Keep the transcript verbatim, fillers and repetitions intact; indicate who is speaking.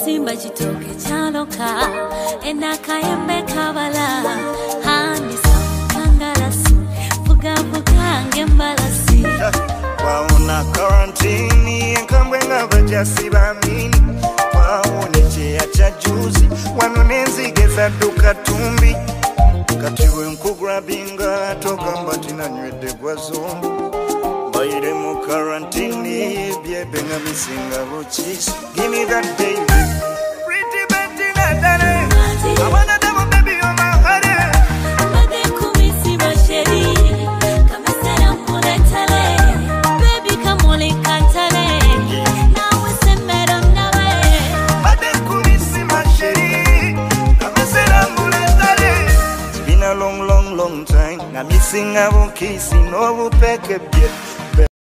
Speaker 1: Simba chitoke chaloka enaka embe kabala hani samkangalasi buga buga ngembalasi
Speaker 2: waona quarantine enkambwe ngabajasi bamini waone cheya cha juzi wanonenzige za duka tumbi katiwe nkugrabinga togamba tinanywedde gwa zombo baire mu quarantine byebe nga bisinga buchisi give me that baby pretty baby nadane I wanna double baby on my heart
Speaker 1: bade kumisi basheri kamesera muletale baby kamole kantale nawe semero nawe
Speaker 2: bade kumisi basheri kamesera muletale it's been a long long long time na missing a kissing no peke bie